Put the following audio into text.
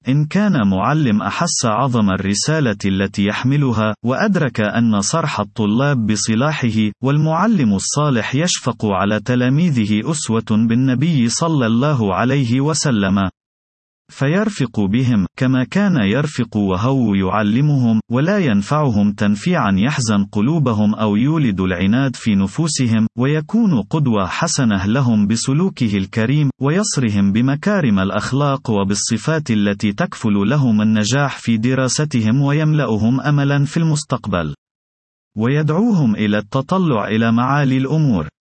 إن كان معلم أحس عظم الرسالة التي يحملها، وأدرك أن صرح الطلاب بصلاحه، والمعلم الصالح يشفق على تلاميذه أسوة بالنبي صلى الله عليه وسلم، فيرفق بهم، كما كان يرفق وهو يعلمهم، ولا ينفعهم تنفيعا يحزن قلوبهم أو يولد العناد في نفوسهم، ويكون قدوة حسنة لهم بسلوكه الكريم، ويصرهم بمكارم الأخلاق وبالصفات التي تكفل لهم النجاح في دراستهم ويملأهم أملا في المستقبل، ويدعوهم إلى التطلع إلى معالي الأمور.